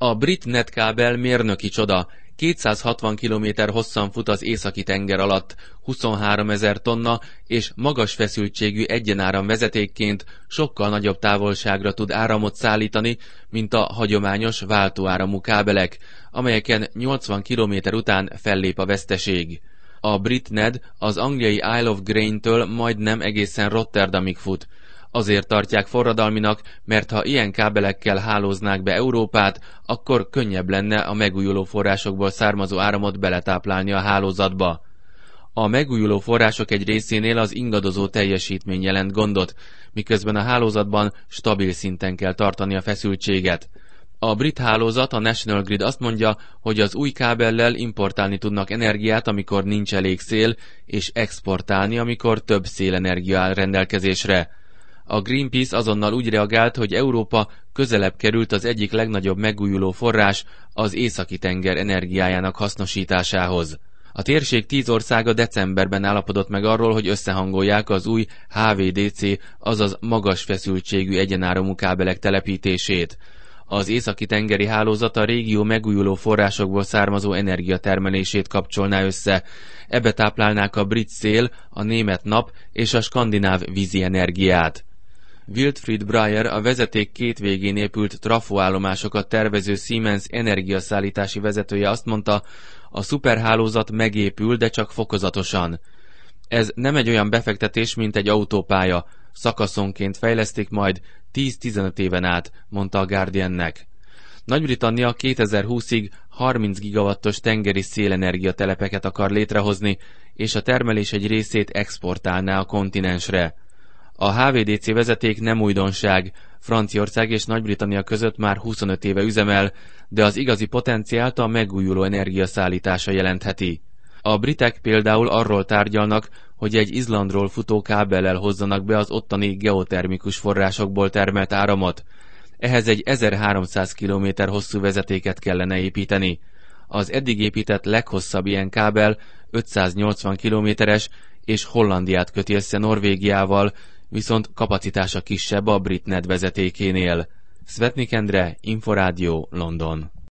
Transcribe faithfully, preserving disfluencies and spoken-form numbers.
A brit netkábel mérnöki csoda, kétszázhatvan kilométer hosszan fut az északi tenger alatt, huszonháromezer tonna és magas feszültségű egyenáram vezetékként sokkal nagyobb távolságra tud áramot szállítani, mint a hagyományos váltóáramú kábelek, amelyeken nyolcvan kilométer után fellép a veszteség. A brit Ned az angliai Isle of Grain-től majdnem egészen Rotterdamig fut. Azért tartják forradalminak, mert ha ilyen kábelekkel hálóznák be Európát, akkor könnyebb lenne a megújuló forrásokból származó áramot beletáplálni a hálózatba. A megújuló források egy részénél az ingadozó teljesítmény jelent gondot, miközben a hálózatban stabil szinten kell tartani a feszültséget. A brit hálózat, a National Grid azt mondja, hogy az új kábellel importálni tudnak energiát, amikor nincs elég szél, és exportálni, amikor több szélenergia áll rendelkezésre. A Greenpeace azonnal úgy reagált, hogy Európa közelebb került az egyik legnagyobb megújuló forrás, az északi-tenger energiájának hasznosításához. A térség tíz országa decemberben állapodott meg arról, hogy összehangolják az új há vé dé cé, azaz magas feszültségű egyenáramú kábelek telepítését. Az északi-tengeri hálózat a régió megújuló forrásokból származó energiatermelését kapcsolná össze. Ebbe táplálnák a brit szél, a német nap és a skandináv vízi energiát. Wilfried Breyer, a vezeték két végén épült trafóállomásokat tervező Siemens energiaszállítási vezetője azt mondta, a szuperhálózat megépül, de csak fokozatosan. Ez nem egy olyan befektetés, mint egy autópálya, szakaszonként fejlesztik majd tíz-tizenöt éven át, mondta a Guardiannek. Nagy-Britannia kétezer-húszig harminc gigawattos tengeri szélenergia telepeket akar létrehozni, és a termelés egy részét exportálná a kontinensre. A há vé dé cé vezeték nem újdonság, Franciaország és Nagy-Britannia között már huszonöt éve üzemel, de az igazi potenciált a megújuló energia szállítása jelentheti. A britek például arról tárgyalnak, hogy egy Izlandról futó kábellel hozzanak be az ottani geotermikus forrásokból termelt áramot. Ehhez egy ezerháromszáz kilométer hosszú vezetéket kellene építeni. Az eddig épített leghosszabb ilyen kábel ötszáznyolcvan kilométeres, és Hollandiát köti össze Norvégiával, viszont kapacitása kisebb a brit Ned vezetékénél. Szvetnik Endre, Inforádió, London.